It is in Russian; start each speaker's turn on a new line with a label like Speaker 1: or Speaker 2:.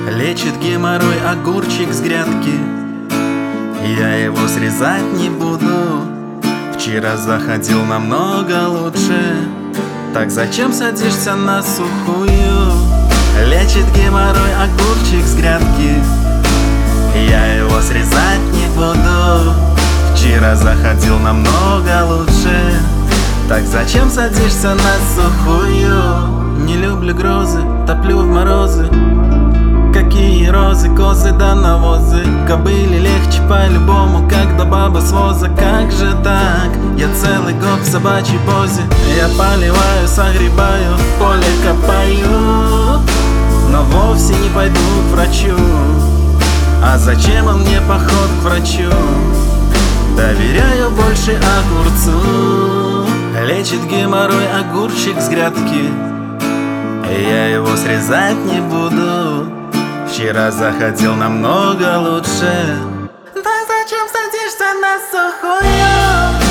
Speaker 1: Лечит геморрой огурчик с грядки. Я его срезать не буду. Вчера заходил намного лучше. Так зачем садишься на сухую? Лечит геморрой огурчик с грядки. Я его срезать не буду. Вчера заходил намного лучше. Так зачем садишься на сухую? Не люблю грозы, топлю в морозы. Какие розы, козы да навозы. Кобыле легче по-любому, когда баба с воза. Как же так? Я целый год в собачьей позе. Я поливаю, согребаю, в поле копаю, но вовсе не пойду к врачу. А зачем он мне поход к врачу? Доверяю больше огурцу. Лечит геморрой огурчик с грядки. Я его срезать не буду. Вчера заходил намного лучше.
Speaker 2: Да зачем садишься на сухую?